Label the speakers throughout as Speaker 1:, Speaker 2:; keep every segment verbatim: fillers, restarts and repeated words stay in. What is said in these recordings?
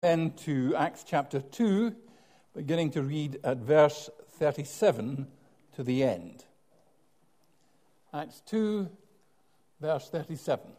Speaker 1: Then to Acts chapter two, beginning to read at verse thirty-seven to the end. Acts two, verse thirty-seven.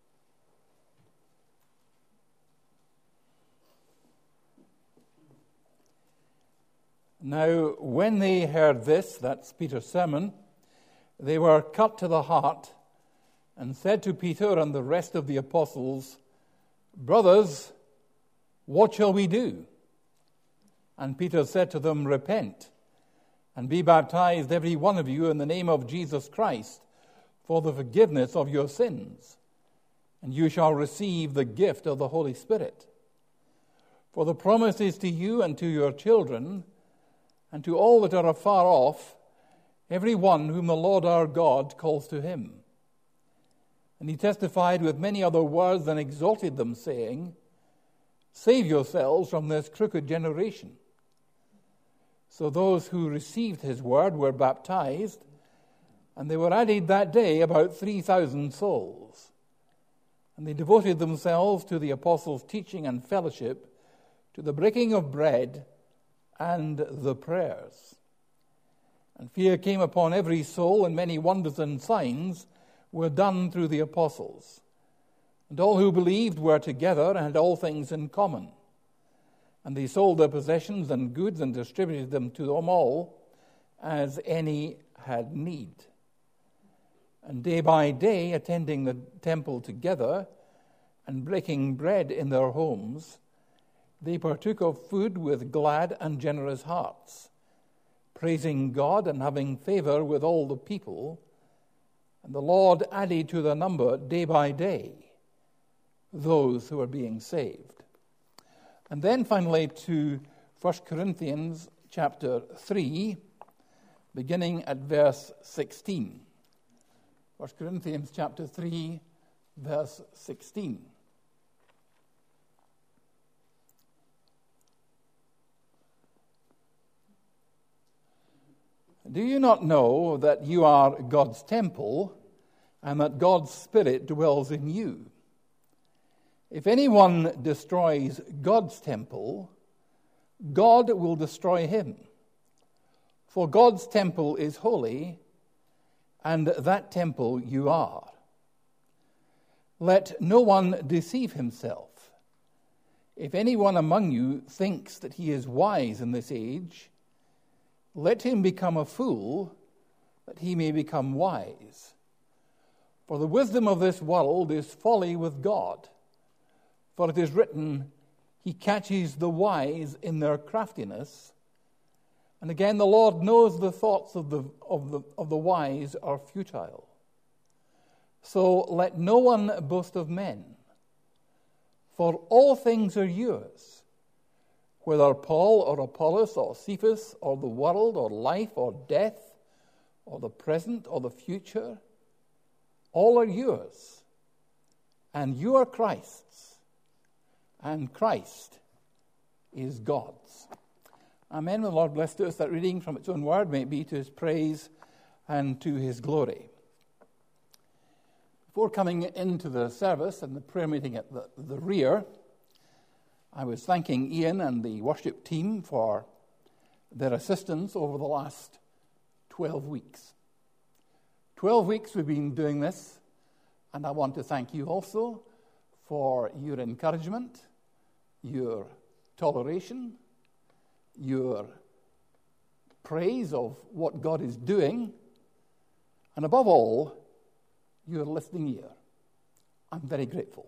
Speaker 1: Now, when they heard this, that's Peter's sermon, they were cut to the heart and said to Peter and the rest of the apostles, "Brothers, what shall we do?" And Peter said to them, "Repent, and be baptized every one of you in the name of Jesus Christ for the forgiveness of your sins, and you shall receive the gift of the Holy Spirit. For the promise is to you and to your children, and to all that are afar off, every one whom the Lord our God calls to him." And he testified with many other words and exhorted them, saying, "Save yourselves from this crooked generation." So those who received his word were baptized, and they were added that day about three thousand souls. And they devoted themselves to the apostles' teaching and fellowship, to the breaking of bread and the prayers. And fear came upon every soul, and many wonders and signs were done through the apostles. And all who believed were together and had all things in common. And they sold their possessions and goods and distributed them to them all, as any had need. And day by day, attending the temple together and breaking bread in their homes, they partook of food with glad and generous hearts, praising God and having favor with all the people. And the Lord added to their number day by day those who are being saved. And then finally to First Corinthians chapter three, beginning at verse sixteen. First Corinthians chapter three, verse sixteen. "Do you not know that you are God's temple, and that God's Spirit dwells in you? If anyone destroys God's temple, God will destroy him. For God's temple is holy, and that temple you are. Let no one deceive himself. If anyone among you thinks that he is wise in this age, let him become a fool, that he may become wise. For the wisdom of this world is folly with God. For it is written, He catches the wise in their craftiness. And again, the Lord knows the thoughts of the, of the, of the wise are futile. So let no one boast of men, for all things are yours. Whether Paul or Apollos or Cephas or the world or life or death or the present or the future, all are yours, and you are Christ's, and Christ is God's." Amen. The Lord bless to us that reading from its own word may it be to his praise and to his glory. Before coming into the service and the prayer meeting at the, the rear, I was thanking Ian and the worship team for their assistance over the last twelve weeks. twelve weeks we've been doing this, and I want to thank you also for your encouragement, your toleration, your praise of what God is doing, and above all, your listening ear. I'm very grateful.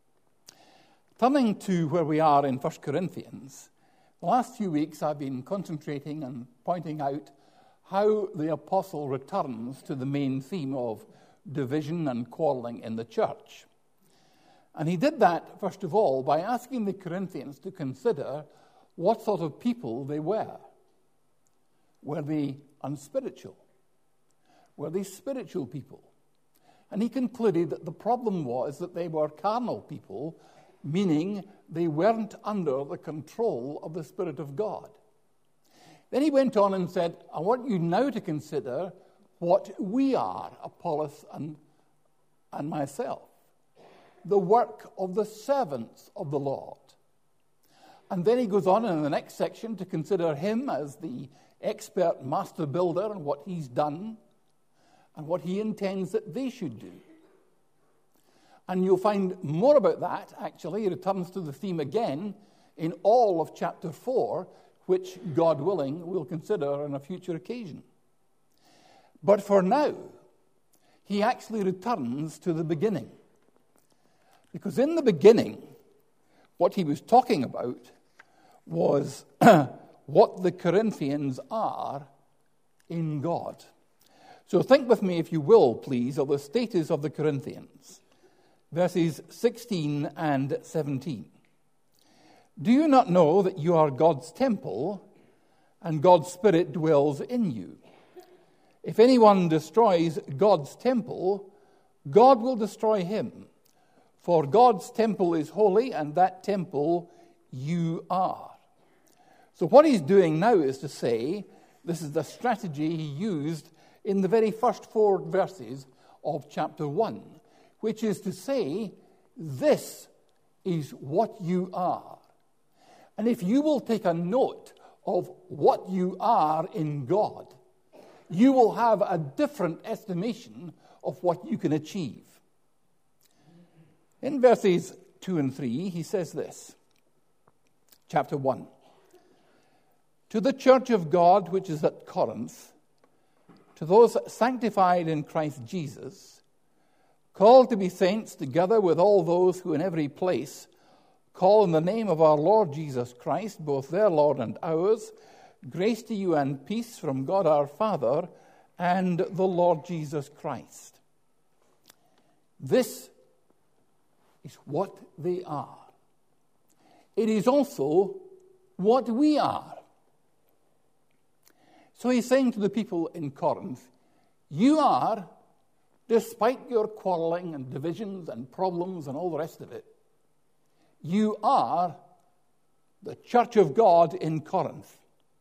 Speaker 1: Turning to where we are in First Corinthians, the last few weeks I've been concentrating and pointing out how the apostle returns to the main theme of division and quarreling in the church. And he did that, first of all, by asking the Corinthians to consider what sort of people they were. Were they unspiritual? Were they spiritual people? And he concluded that the problem was that they were carnal people, meaning they weren't under the control of the Spirit of God. Then he went on and said, I want you now to consider what we are, Apollos and, and myself, the work of the servants of the Lord. And then he goes on in the next section to consider him as the expert master builder and what he's done and what he intends that they should do. And you'll find more about that, actually. He returns to the theme again in all of chapter four, which, God willing, we'll consider on a future occasion. But for now, he actually returns to the beginning. Because in the beginning, what he was talking about was what the Corinthians are in God. So think with me, if you will, please, of the status of the Corinthians. Verses sixteen and seventeen. Do you not know that you are God's temple, and God's Spirit dwells in you? If anyone destroys God's temple, God will destroy him. For God's temple is holy, and that temple you are. So what he's doing now is to say, this is the strategy he used in the very first four verses of chapter one, which is to say, this is what you are. And if you will take a note of what you are in God, you will have a different estimation of what you can achieve. In verses two and three, he says this, chapter one. To the church of God which is at Corinth, to those sanctified in Christ Jesus, called to be saints together with all those who in every place call in the name of our Lord Jesus Christ, both their Lord and ours, grace to you and peace from God our Father and the Lord Jesus Christ. This is what they are. It is also what we are. So he's saying to the people in Corinth, you are, despite your quarreling and divisions and problems and all the rest of it, you are the church of God in Corinth.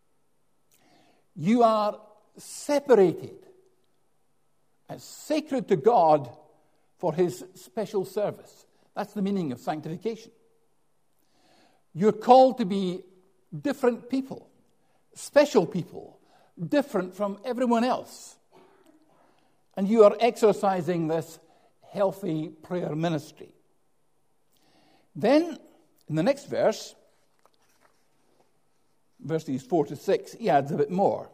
Speaker 1: You are separated as sacred to God for his special service. That's the meaning of sanctification. You're called to be different people, special people, different from everyone else. And you are exercising this healthy prayer ministry. Then, in the next verse, verses four to six, he adds a bit more.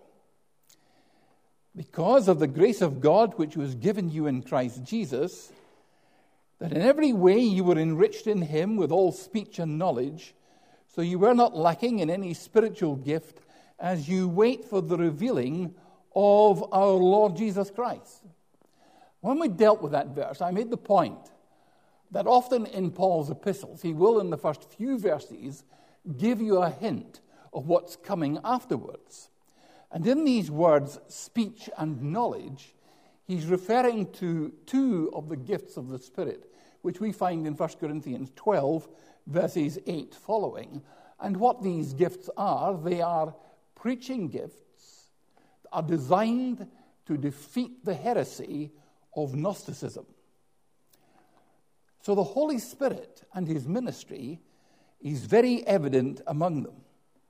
Speaker 1: Because of the grace of God which was given you in Christ Jesus, that in every way you were enriched in him with all speech and knowledge, so you were not lacking in any spiritual gift as you wait for the revealing of our Lord Jesus Christ. When we dealt with that verse, I made the point that often in Paul's epistles, he will in the first few verses give you a hint of what's coming afterwards. And in these words, speech and knowledge, he's referring to two of the gifts of the Spirit, which we find in First Corinthians twelve, verses eight following. And what these gifts are, they are preaching gifts that are designed to defeat the heresy of Gnosticism. So the Holy Spirit and his ministry is very evident among them.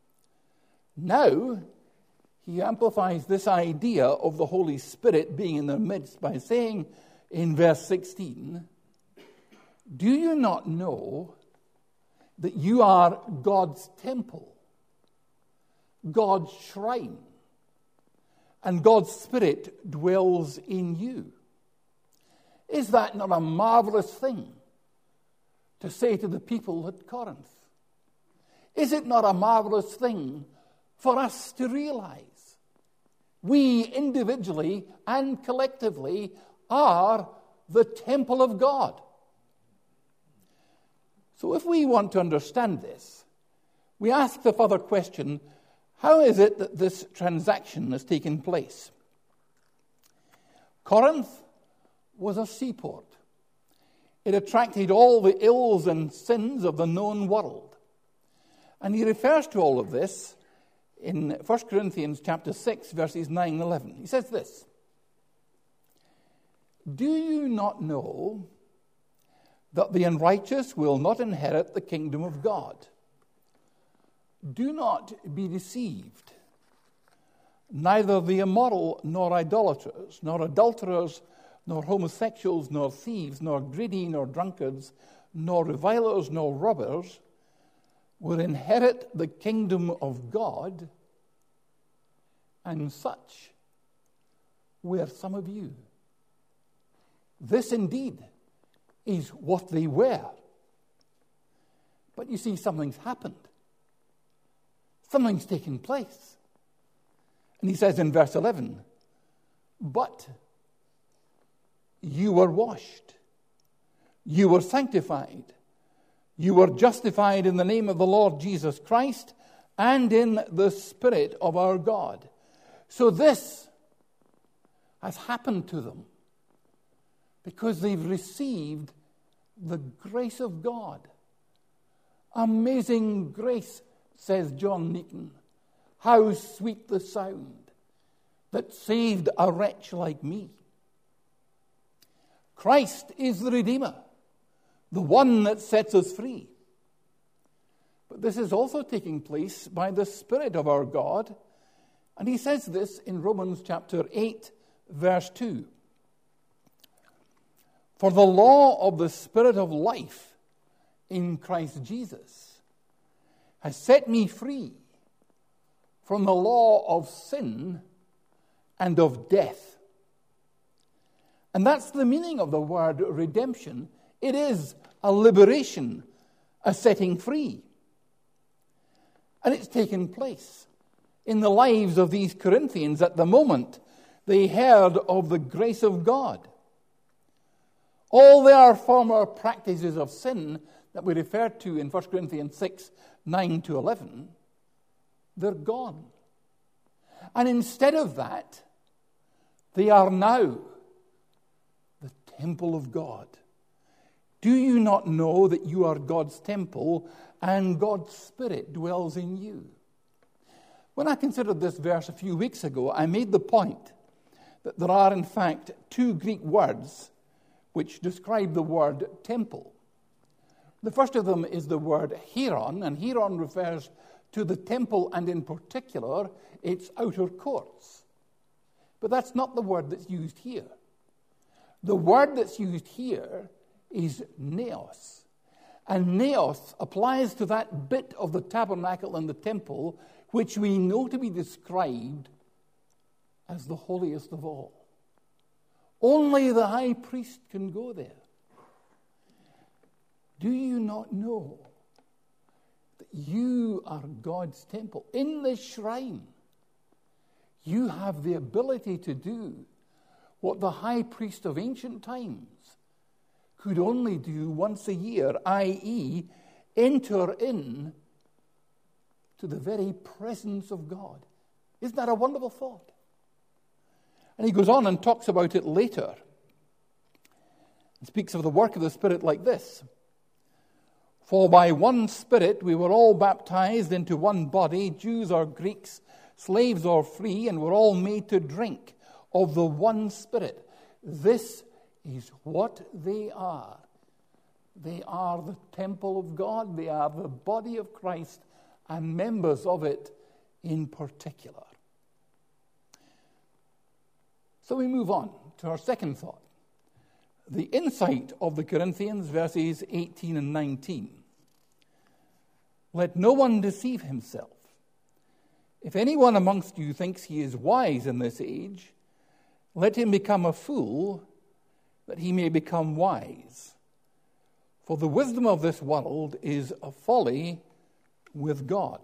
Speaker 1: Now, he amplifies this idea of the Holy Spirit being in their midst by saying in verse sixteen, do you not know that you are God's temple, God's shrine, and God's Spirit dwells in you? Is that not a marvelous thing to say to the people at Corinth? Is it not a marvelous thing for us to realize? We individually and collectively are the temple of God. So if we want to understand this, we ask the further question, how is it that this transaction has taken place? Corinth was a seaport. It attracted all the ills and sins of the known world. And he refers to all of this in First Corinthians chapter six, verses nine and eleven. He says this, do you not know that the unrighteous will not inherit the kingdom of God? Do not be deceived. Neither the immoral, nor idolaters, nor adulterers, nor homosexuals, nor thieves, nor greedy, nor drunkards, nor revilers, nor robbers will inherit the kingdom of God, and such were some of you. This indeed is what they were. But you see, something's happened. Something's taken place. And he says in verse eleven, but you were washed, you were sanctified, you were justified in the name of the Lord Jesus Christ and in the Spirit of our God. So this has happened to them because they've received the grace of God. Amazing grace, says John Newton. How sweet the sound that saved a wretch like me. Christ is the Redeemer, the one that sets us free. But this is also taking place by the Spirit of our God. And he says this in Romans chapter eight, verse two. For the law of the Spirit of life in Christ Jesus has set me free from the law of sin and of death. And that's the meaning of the word redemption. It is a liberation, a setting free. And it's taken place in the lives of these Corinthians at the moment they heard of the grace of God. All their former practices of sin that we referred to in First Corinthians six, nine to eleven, they're gone. And instead of that, they are now the temple of God. Do you not know that you are God's temple and God's Spirit dwells in you? When I considered this verse a few weeks ago, I made the point that there are in fact two Greek words which describe the word temple. The first of them is the word hieron, and hieron refers to the temple and in particular its outer courts. But that's not the word that's used here. The word that's used here is naos. And naos applies to that bit of the tabernacle and the temple which we know to be described as the holiest of all. Only the high priest can go there. Do you not know that you are God's temple? In this shrine, you have the ability to do what the high priest of ancient times could only do once a year, that is, enter in to the very presence of God. Isn't that a wonderful thought? And he goes on and talks about it later. He speaks of the work of the Spirit like this. For by one Spirit we were all baptized into one body, Jews or Greeks, slaves or free, and were all made to drink of the one Spirit. This is what they are. They are the temple of God. They are the body of Christ and members of it in particular. So we move on to our second thought. The insight of the Corinthians, verses eighteen and nineteen. Let no one deceive himself. If anyone amongst you thinks he is wise in this age, let him become a fool, that he may become wise. For the wisdom of this world is a folly with God.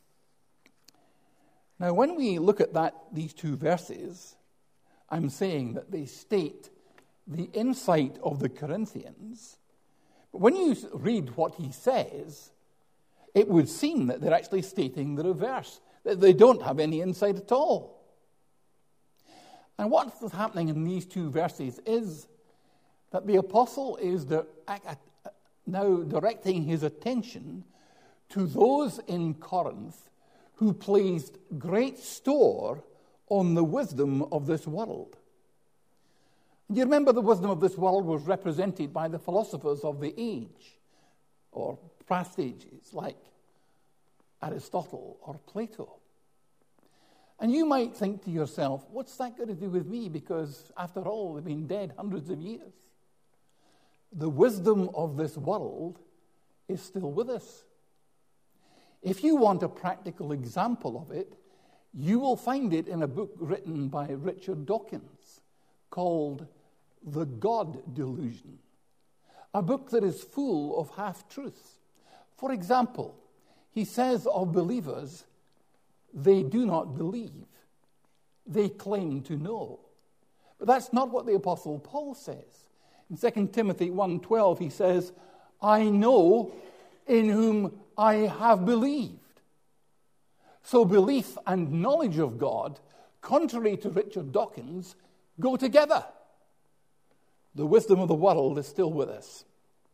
Speaker 1: Now, when we look at that, these two verses, I'm saying that they state the insight of the Corinthians. But when you read what he says, it would seem that they're actually stating the reverse, that they don't have any insight at all. And what's happening in these two verses is that the apostle is now directing his attention to those in Corinth who placed great store on the wisdom of this world. Do you remember the wisdom of this world was represented by the philosophers of the age, or past ages, like Aristotle or Plato. And you might think to yourself, what's that got to do with me? Because after all, they've been dead hundreds of years. The wisdom of this world is still with us. If you want a practical example of it, you will find it in a book written by Richard Dawkins called The God Delusion, a book that is full of half-truths. For example, he says of believers, they do not believe. They claim to know. But that's not what the Apostle Paul says. In Second Timothy one twelve, he says, I know in whom I have believed. So belief and knowledge of God, contrary to Richard Dawkins, go together. The wisdom of the world is still with us.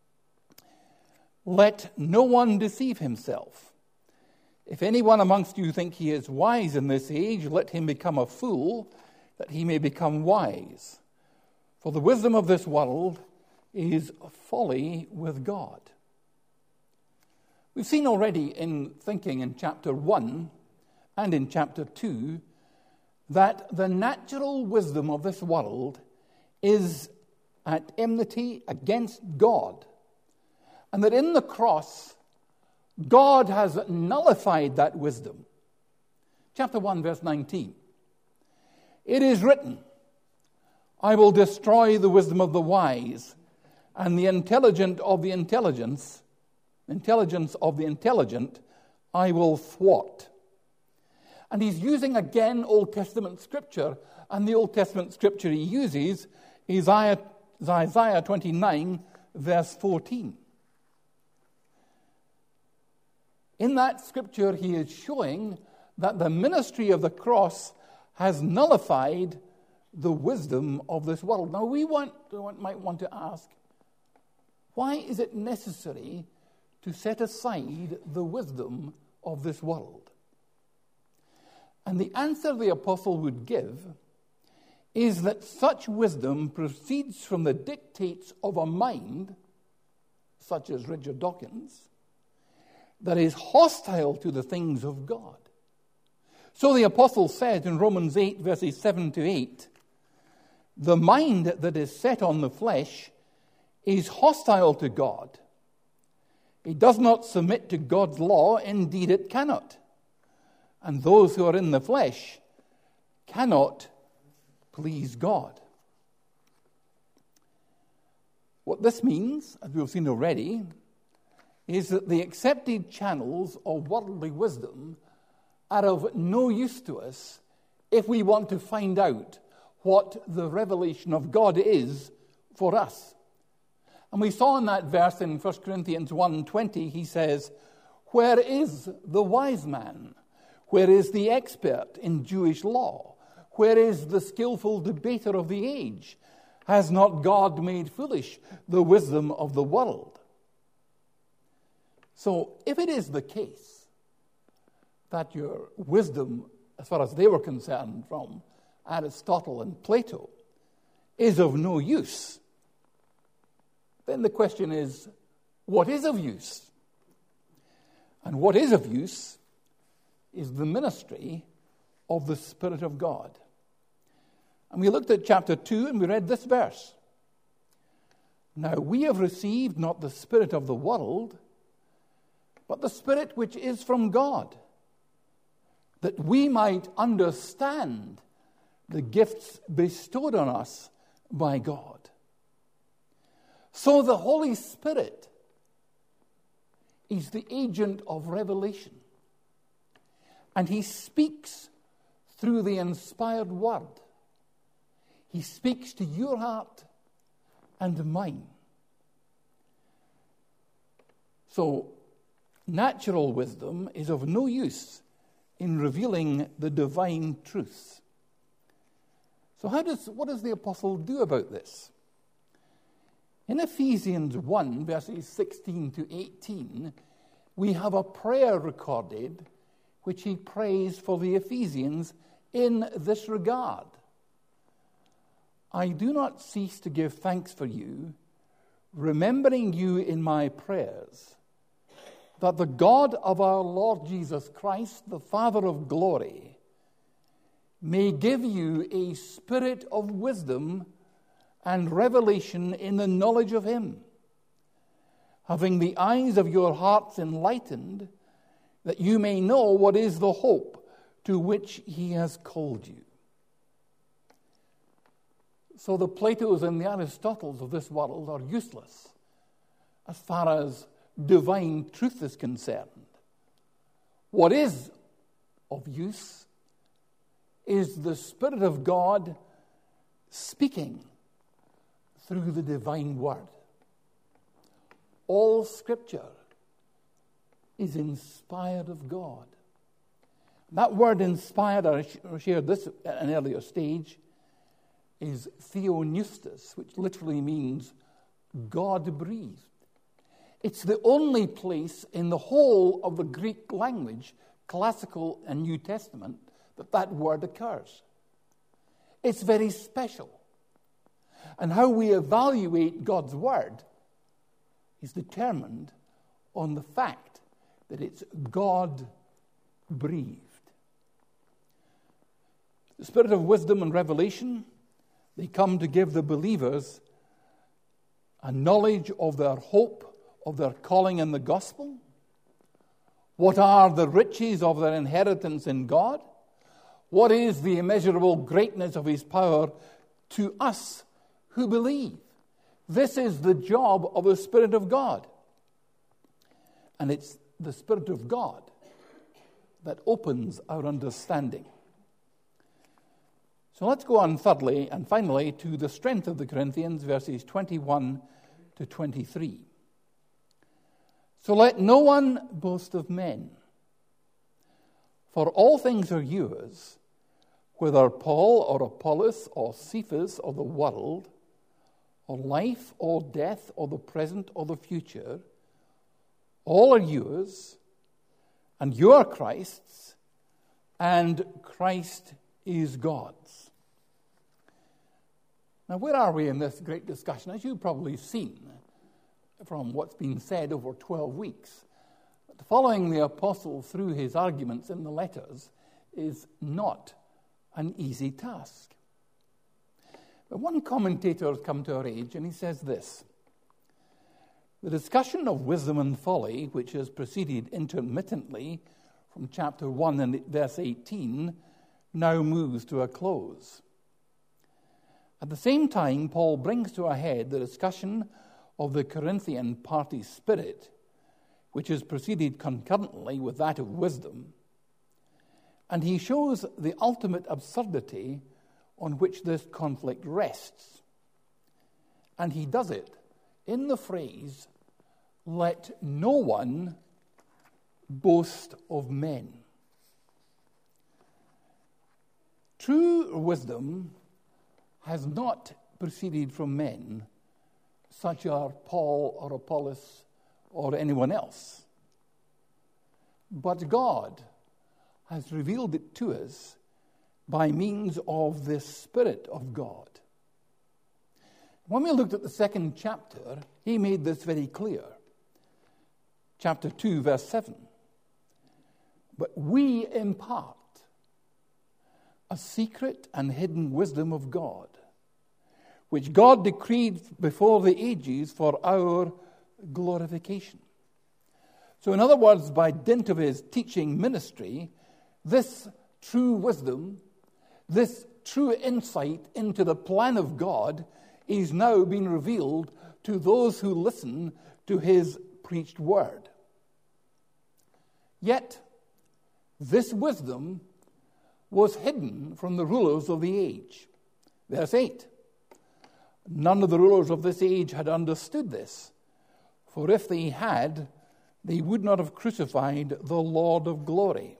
Speaker 1: Let no one deceive himself. If anyone amongst you think he is wise in this age, let him become a fool, that he may become wise. For the wisdom of this world is folly with God. We've seen already in thinking in chapter one and in chapter two that the natural wisdom of this world is at enmity against God, and that in the cross, God has nullified that wisdom. Chapter one, verse nineteen. It is written, I will destroy the wisdom of the wise, and the intelligent of the intelligence, intelligence of the intelligent, I will thwart. And he's using again Old Testament scripture, and the Old Testament scripture he uses is Isaiah, Isaiah twenty-nine, verse fourteen. In that scripture, he is showing that the ministry of the cross has nullified the wisdom of this world. Now, we want, might want to ask, why is it necessary to set aside the wisdom of this world? And the answer the apostle would give is that such wisdom proceeds from the dictates of a mind, such as Richard Dawkins, that is hostile to the things of God. So the apostle said in Romans eight, verses seven to eight, the mind that is set on the flesh is hostile to God. It does not submit to God's law, indeed it cannot. And those who are in the flesh cannot please God. What this means, as we've seen already, is that the accepted channels of worldly wisdom are of no use to us if we want to find out what the revelation of God is for us. And we saw in that verse in First Corinthians one twenty, he says, where is the wise man? Where is the expert in Jewish law? Where is the skillful debater of the age? Has not God made foolish the wisdom of the world? So if it is the case that your wisdom, as far as they were concerned from Aristotle and Plato, is of no use, then the question is, what is of use? And what is of use is the ministry of the Spirit of God. And we looked at chapter two and we read this verse. Now we have received not the spirit of the world, but the Spirit which is from God, that we might understand the gifts bestowed on us by God. So the Holy Spirit is the agent of revelation, and he speaks through the inspired word. He speaks to your heart and mine. So natural wisdom is of no use in revealing the divine truths. So how does what does the apostle do about this? In Ephesians one, verses sixteen to eighteen, we have a prayer recorded which he prays for the Ephesians in this regard. I do not cease to give thanks for you, remembering you in my prayers, that the God of our Lord Jesus Christ, the Father of glory, may give you a spirit of wisdom and revelation in the knowledge of him, having the eyes of your hearts enlightened, that you may know what is the hope to which he has called you. So the Platos and the Aristotles of this world are useless as far as divine truth is concerned. What is of use is the Spirit of God speaking through the divine word. All Scripture is inspired of God. That word inspired, I shared this at an earlier stage, is theopneustos, which literally means God-breathed. It's the only place in the whole of the Greek language, classical and New Testament, that that word occurs. It's very special. And how we evaluate God's word is determined on the fact that it's God-breathed. The spirit of wisdom and revelation, they come to give the believers a knowledge of their hope, of their calling in the gospel. What are the riches of their inheritance in God? What is the immeasurable greatness of his power to us who believe? This is the job of the Spirit of God. And it's the Spirit of God that opens our understanding. So let's go on thirdly and finally to the strength of the Corinthians, verses twenty-one to twenty-three. So let no one boast of men, for all things are yours, whether Paul or Apollos or Cephas or the world, or life or death or the present or the future, all are yours, and you are Christ's, and Christ is God's. Now, where are we in this great discussion? As you've probably seen from what's been said over twelve weeks, following the apostle through his arguments in the letters is not an easy task. But one commentator has come to our age, and he says this: the discussion of wisdom and folly, which has proceeded intermittently from chapter one and verse eighteen, now moves to a close. At the same time, Paul brings to a head the discussion of the Corinthian party spirit, which has proceeded concurrently with that of wisdom, and he shows the ultimate absurdity on which this conflict rests. And he does it in the phrase, "Let no one boast of men." True wisdom has not proceeded from men, such as Paul or Apollos or anyone else. But God has revealed it to us by means of the Spirit of God. When we looked at the second chapter, he made this very clear. Chapter two, verse seven. But we impart a secret and hidden wisdom of God, which God decreed before the ages for our glorification. So in other words, by dint of his teaching ministry, this true wisdom, this true insight into the plan of God is now being revealed to those who listen to his preached word. Yet, this wisdom was hidden from the rulers of the age. Verse eight. None of the rulers of this age had understood this, for if they had, they would not have crucified the Lord of glory.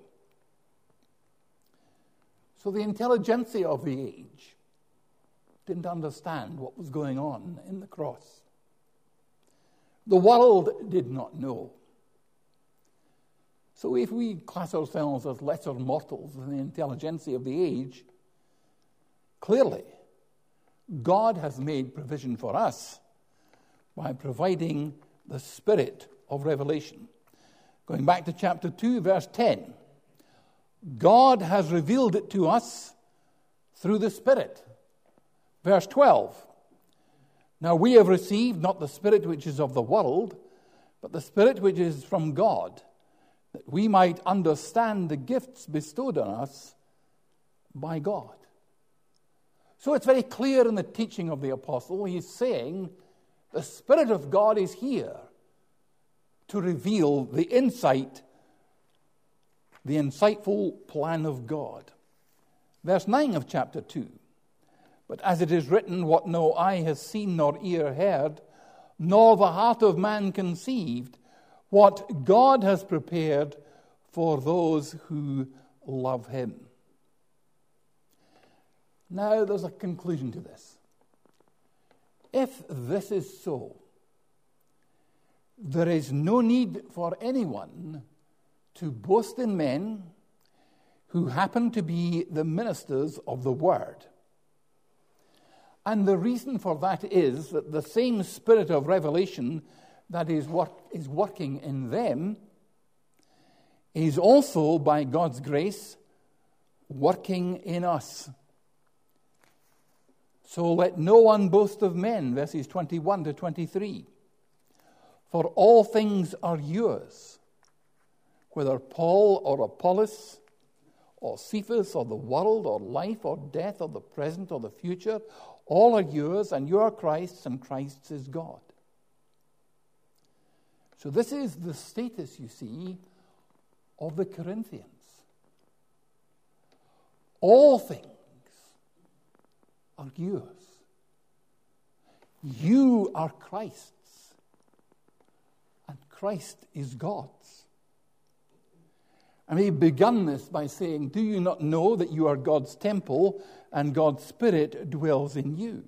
Speaker 1: So the intelligentsia of the age didn't understand what was going on in the cross. The world did not know. So if we class ourselves as lesser mortals than the intelligentsia of the age, clearly God has made provision for us by providing the spirit of revelation. Going back to chapter two, verse ten. God has revealed it to us through the Spirit. Verse twelve. Now we have received not the Spirit which is of the world, but the Spirit which is from God, that we might understand the gifts bestowed on us by God. So it's very clear in the teaching of the apostle. He's saying the Spirit of God is here to reveal the insight, the insightful plan of God. Verse nine of chapter two. But as it is written, what no eye has seen nor ear heard, nor the heart of man conceived, what God has prepared for those who love him. Now there's a conclusion to this. If this is so, there is no need for anyone to boast in men who happen to be the ministers of the word. And the reason for that is that the same spirit of revelation that is work, is working in them is also, by God's grace, working in us. So let no one boast of men, verses twenty-one to twenty-three. For all things are yours, whether Paul or Apollos, or Cephas, or the world, or life, or death, or the present, or the future, all are yours, and you are Christ's, and Christ's is God. So this is the status, you see, of the Corinthians. All things are yours. You are Christ's, and Christ is God's. And he began this by saying, do you not know that you are God's temple and God's Spirit dwells in you?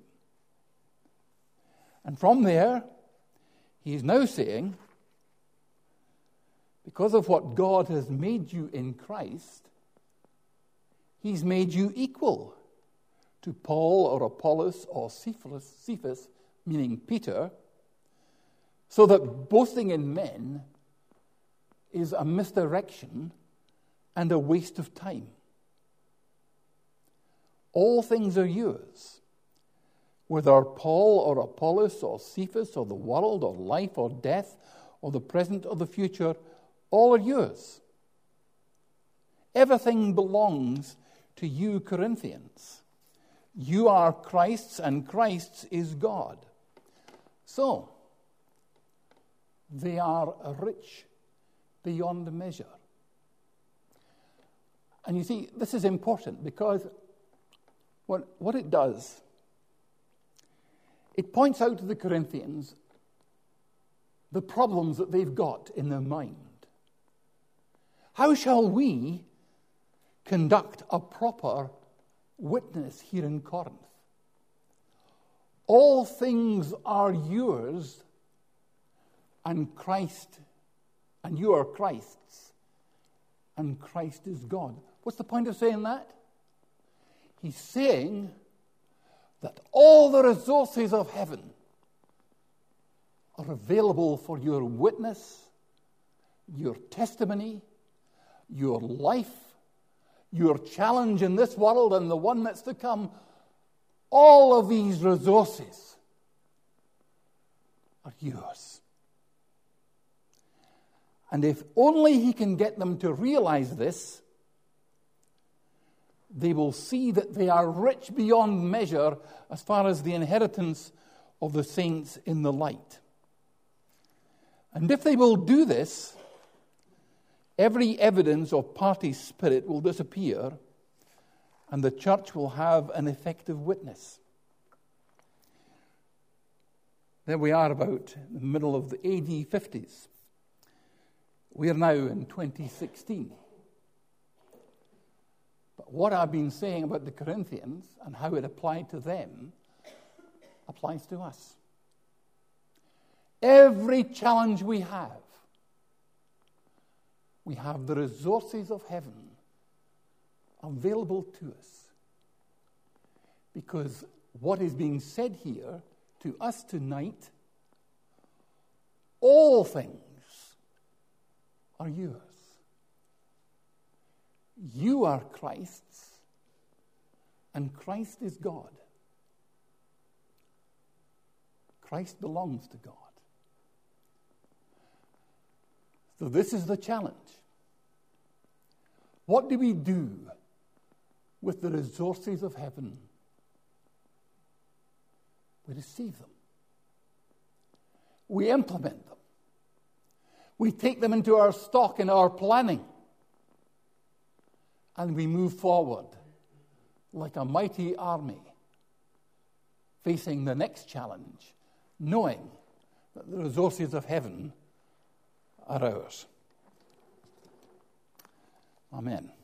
Speaker 1: And from there, he is now saying, because of what God has made you in Christ, he's made you equal to Paul or Apollos or Cephas, Cephas, meaning Peter, so that boasting in men is a misdirection and a waste of time. All things are yours, whether Paul or Apollos or Cephas or the world or life or death or the present or the future, all are yours. Everything belongs to you, Corinthians. You are Christ's, and Christ's is God. So, they are rich beyond measure. And you see, this is important because what, what it does, it points out to the Corinthians the problems that they've got in their mind. How shall we conduct a proper witness here in Corinth? All things are yours, and Christ, and you are Christ's, and Christ is God. What's the point of saying that? He's saying that all the resources of heaven are available for your witness, your testimony, your life, your challenge in this world and the one that's to come. All of these resources are yours. And if only he can get them to realize this, they will see that they are rich beyond measure as far as the inheritance of the saints in the light. And if they will do this, every evidence of party spirit will disappear, and the church will have an effective witness. There we are about the middle of the A D fifties. We are now in twenty sixteen. But what I've been saying about the Corinthians and how it applied to them applies to us. Every challenge we have, we have the resources of heaven available to us. Because what is being said here to us tonight, all things are yours. You are Christ's, and Christ is God. Christ belongs to God. So this is the challenge. What do we do with the resources of heaven? We receive them. We implement them. We take them into our stock and our planning. And we move forward like a mighty army facing the next challenge, knowing that the resources of heaven are ours. Amen.